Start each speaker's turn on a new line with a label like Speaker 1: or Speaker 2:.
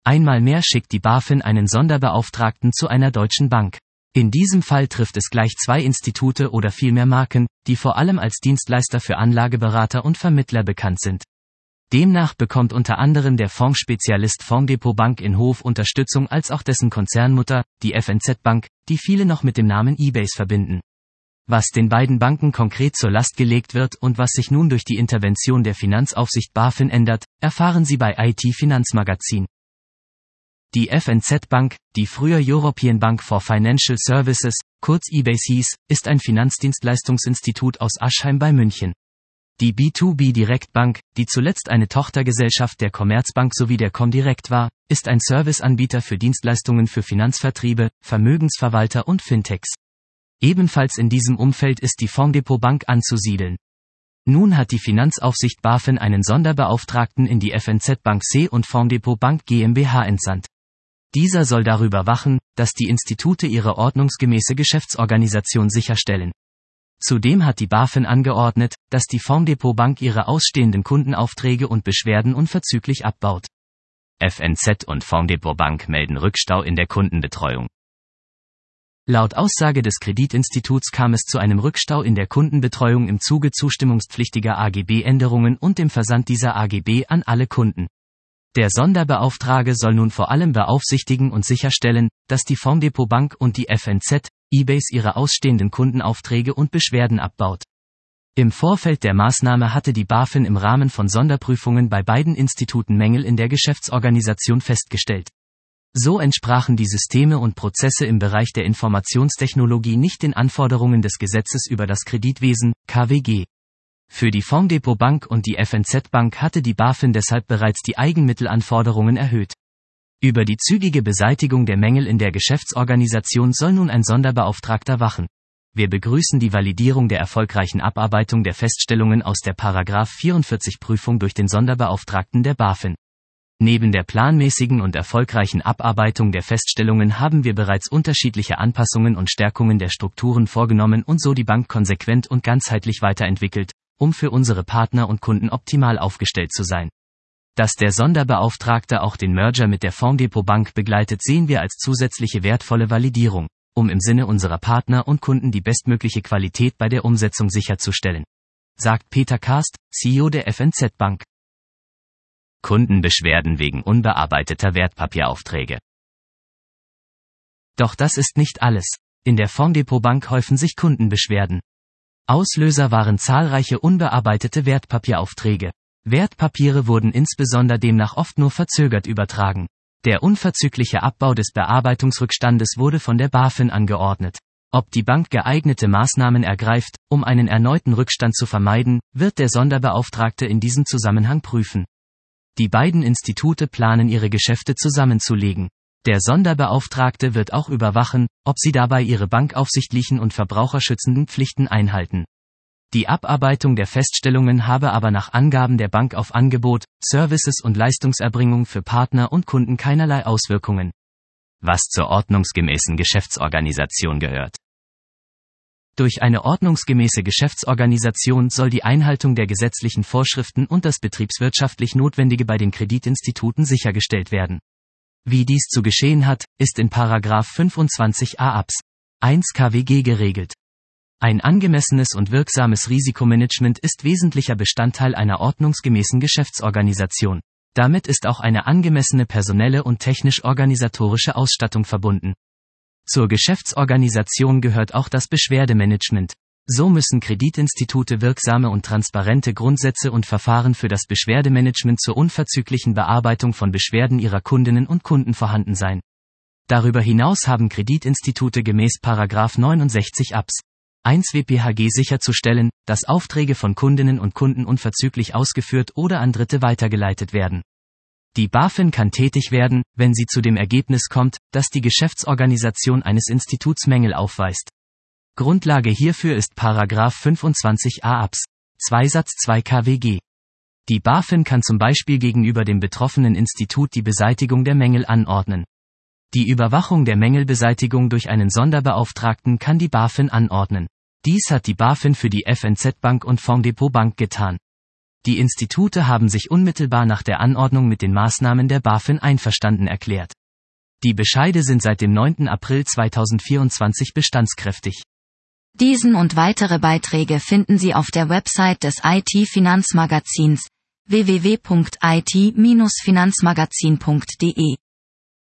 Speaker 1: Einmal mehr schickt die BaFin einen Sonderbeauftragten zu einer deutschen Bank. In diesem Fall trifft es gleich zwei Institute oder vielmehr Marken, die vor allem als Dienstleister für Anlageberater und Vermittler bekannt sind. Demnach bekommt unter anderem der Fondsspezialist Fonddepot Bank in Hof Unterstützung als auch dessen Konzernmutter, die FNZ Bank, die viele noch mit dem Namen eBase verbinden. Was den beiden Banken konkret zur Last gelegt wird und was sich nun durch die Intervention der Finanzaufsicht BaFin ändert, erfahren Sie bei IT Finanzmagazin. Die FNZ Bank, die früher European Bank for Financial Services, kurz eBase hieß, ist ein Finanzdienstleistungsinstitut aus Aschheim bei München. Die B2B Direktbank, die zuletzt eine Tochtergesellschaft der Commerzbank sowie der Comdirect war, ist ein Serviceanbieter für Dienstleistungen für Finanzvertriebe, Vermögensverwalter und Fintechs. Ebenfalls in diesem Umfeld ist die Fonddepot Bank anzusiedeln. Nun hat die Finanzaufsicht BaFin einen Sonderbeauftragten in die FNZ Bank C und Fonddepot Bank GmbH entsandt. Dieser soll darüber wachen, dass die Institute ihre ordnungsgemäße Geschäftsorganisation sicherstellen. Zudem hat die BaFin angeordnet, dass die Fonddepot Bank ihre ausstehenden Kundenaufträge und Beschwerden unverzüglich abbaut. FNZ und Fonddepot Bank melden Rückstau in der Kundenbetreuung. Laut Aussage des Kreditinstituts kam es zu einem Rückstau in der Kundenbetreuung im Zuge zustimmungspflichtiger AGB-Änderungen und dem Versand dieser AGB an alle Kunden. Der Sonderbeauftragte soll nun vor allem beaufsichtigen und sicherstellen, dass die Fonddepot Bank und die FNZ, eBase ihre ausstehenden Kundenaufträge und Beschwerden abbaut. Im Vorfeld der Maßnahme hatte die BaFin im Rahmen von Sonderprüfungen bei beiden Instituten Mängel in der Geschäftsorganisation festgestellt. So entsprachen die Systeme und Prozesse im Bereich der Informationstechnologie nicht den Anforderungen des Gesetzes über das Kreditwesen, KWG. Für die Fonddepot Bank und die FNZ Bank hatte die BaFin deshalb bereits die Eigenmittelanforderungen erhöht. Über die zügige Beseitigung der Mängel in der Geschäftsorganisation soll nun ein Sonderbeauftragter wachen. Wir begrüßen die Validierung der erfolgreichen Abarbeitung der Feststellungen aus der § 44 Prüfung durch den Sonderbeauftragten der BaFin. Neben der planmäßigen und erfolgreichen Abarbeitung der Feststellungen haben wir bereits unterschiedliche Anpassungen und Stärkungen der Strukturen vorgenommen und so die Bank konsequent und ganzheitlich weiterentwickelt, um für unsere Partner und Kunden optimal aufgestellt zu sein. Dass der Sonderbeauftragte auch den Merger mit der Fonddepot Bank begleitet, sehen wir als zusätzliche wertvolle Validierung, um im Sinne unserer Partner und Kunden die bestmögliche Qualität bei der Umsetzung sicherzustellen. Sagt Peter Karst, CEO der FNZ Bank. Kundenbeschwerden wegen unbearbeiteter Wertpapieraufträge. Doch das ist nicht alles. In der Fonddepot Bank häufen sich Kundenbeschwerden. Auslöser waren zahlreiche unbearbeitete Wertpapieraufträge. Wertpapiere wurden insbesondere demnach oft nur verzögert übertragen. Der unverzügliche Abbau des Bearbeitungsrückstandes wurde von der BaFin angeordnet. Ob die Bank geeignete Maßnahmen ergreift, um einen erneuten Rückstand zu vermeiden, wird der Sonderbeauftragte in diesem Zusammenhang prüfen. Die beiden Institute planen ihre Geschäfte zusammenzulegen. Der Sonderbeauftragte wird auch überwachen, ob sie dabei ihre bankaufsichtlichen und verbraucherschützenden Pflichten einhalten. Die Abarbeitung der Feststellungen habe aber nach Angaben der Bank auf Angebot, Services und Leistungserbringung für Partner und Kunden keinerlei Auswirkungen. Was zur ordnungsgemäßen Geschäftsorganisation gehört. Durch eine ordnungsgemäße Geschäftsorganisation soll die Einhaltung der gesetzlichen Vorschriften und das betriebswirtschaftlich Notwendige bei den Kreditinstituten sichergestellt werden. Wie dies zu geschehen hat, ist in § 25a Abs. 1 KWG geregelt. Ein angemessenes und wirksames Risikomanagement ist wesentlicher Bestandteil einer ordnungsgemäßen Geschäftsorganisation. Damit ist auch eine angemessene personelle und technisch-organisatorische Ausstattung verbunden. Zur Geschäftsorganisation gehört auch das Beschwerdemanagement. So müssen Kreditinstitute wirksame und transparente Grundsätze und Verfahren für das Beschwerdemanagement zur unverzüglichen Bearbeitung von Beschwerden ihrer Kundinnen und Kunden vorhanden sein. Darüber hinaus haben Kreditinstitute gemäß § 69 Abs. 1 WPHG sicherzustellen, dass Aufträge von Kundinnen und Kunden unverzüglich ausgeführt oder an Dritte weitergeleitet werden. Die BaFin kann tätig werden, wenn sie zu dem Ergebnis kommt, dass die Geschäftsorganisation eines Instituts Mängel aufweist. Grundlage hierfür ist § 25a Abs. 2 Satz 2 KWG. Die BaFin kann zum Beispiel gegenüber dem betroffenen Institut die Beseitigung der Mängel anordnen. Die Überwachung der Mängelbeseitigung durch einen Sonderbeauftragten kann die BaFin anordnen. Dies hat die BaFin für die FNZ Bank und Fonddepot Bank getan. Die Institute haben sich unmittelbar nach der Anordnung mit den Maßnahmen der BaFin einverstanden erklärt. Die Bescheide sind seit dem 9. April 2024 bestandskräftig.
Speaker 2: Diesen und weitere Beiträge finden Sie auf der Website des IT-Finanzmagazins www.it-finanzmagazin.de.